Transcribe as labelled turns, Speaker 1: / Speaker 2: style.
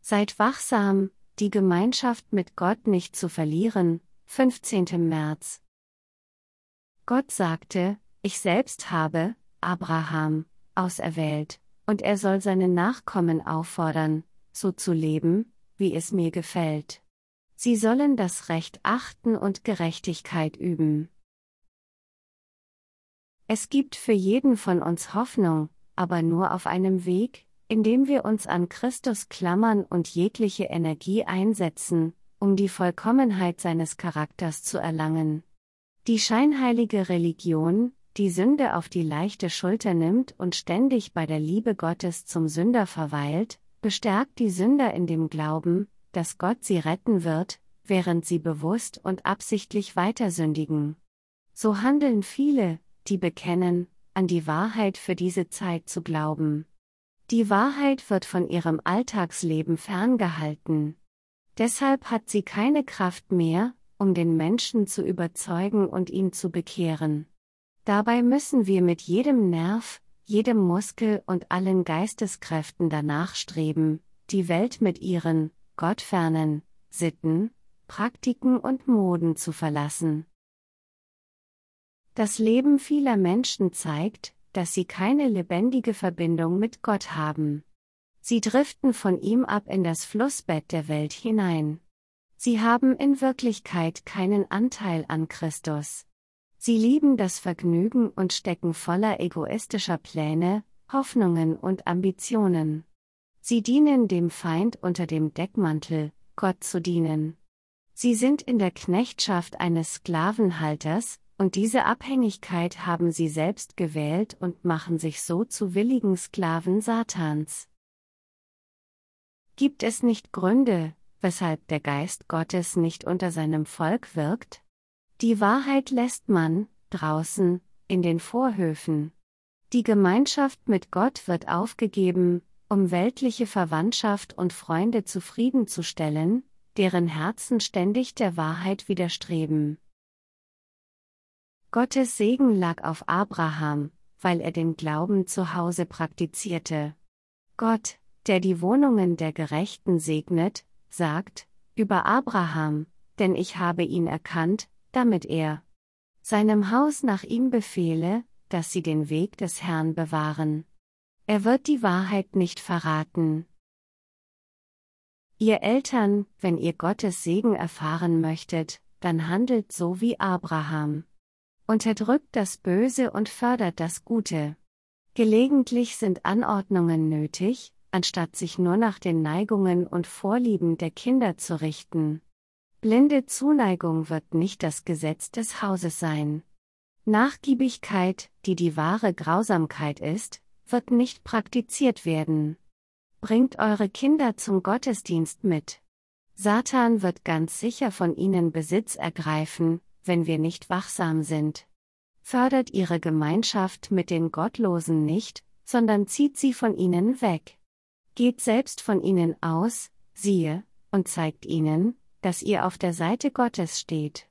Speaker 1: Seid wachsam, die Gemeinschaft mit Gott nicht zu verlieren. 15. März. Gott sagte, ich selbst habe Abraham auserwählt, und er soll seine Nachkommen auffordern, so zu leben, wie es mir gefällt. Sie sollen das Recht achten und Gerechtigkeit üben. Es gibt für jeden von uns Hoffnung, aber nur auf einem Weg, indem wir uns an Christus klammern und jegliche Energie einsetzen, um die Vollkommenheit seines Charakters zu erlangen. Die scheinheilige Religion, die Sünde auf die leichte Schulter nimmt und ständig bei der Liebe Gottes zum Sünder verweilt, bestärkt die Sünder in dem Glauben, dass Gott sie retten wird, während sie bewusst und absichtlich weitersündigen. So handeln viele, die bekennen, an die Wahrheit für diese Zeit zu glauben. Die Wahrheit wird von ihrem Alltagsleben ferngehalten. Deshalb hat sie keine Kraft mehr, um den Menschen zu überzeugen und ihn zu bekehren. Dabei müssen wir mit jedem Nerv, jedem Muskel und allen Geisteskräften danach streben, die Welt mit ihren gottfernen Sitten, Praktiken und Moden zu verlassen. Das Leben vieler Menschen zeigt, dass sie keine lebendige Verbindung mit Gott haben. Sie driften von ihm ab in das Flussbett der Welt hinein. Sie haben in Wirklichkeit keinen Anteil an Christus. Sie lieben das Vergnügen und stecken voller egoistischer Pläne, Hoffnungen und Ambitionen. Sie dienen dem Feind unter dem Deckmantel, Gott zu dienen. Sie sind in der Knechtschaft eines Sklavenhalters, und diese Abhängigkeit haben sie selbst gewählt und machen sich so zu willigen Sklaven Satans. Gibt es nicht Gründe, weshalb der Geist Gottes nicht unter seinem Volk wirkt? Die Wahrheit lässt man, draußen, in den Vorhöfen. Die Gemeinschaft mit Gott wird aufgegeben, um weltliche Verwandtschaft und Freunde zufriedenzustellen, deren Herzen ständig der Wahrheit widerstreben. Gottes Segen lag auf Abraham, weil er den Glauben zu Hause praktizierte. Gott, der die Wohnungen der Gerechten segnet, sagt über Abraham, denn ich habe ihn erkannt, damit er seinem Haus nach ihm befehle, dass sie den Weg des Herrn bewahren. Er wird die Wahrheit nicht verraten. Ihr Eltern, wenn ihr Gottes Segen erfahren möchtet, dann handelt so wie Abraham. Unterdrückt das Böse und fördert das Gute. Gelegentlich sind Anordnungen nötig, anstatt sich nur nach den Neigungen und Vorlieben der Kinder zu richten. Blinde Zuneigung wird nicht das Gesetz des Hauses sein. Nachgiebigkeit, die die wahre Grausamkeit ist, wird nicht praktiziert werden. Bringt eure Kinder zum Gottesdienst mit. Satan wird ganz sicher von ihnen Besitz ergreifen, wenn wir nicht wachsam sind. Fördert ihre Gemeinschaft mit den Gottlosen nicht, sondern zieht sie von ihnen weg. Geht selbst von ihnen aus, siehe, und zeigt ihnen, dass ihr auf der Seite Gottes steht.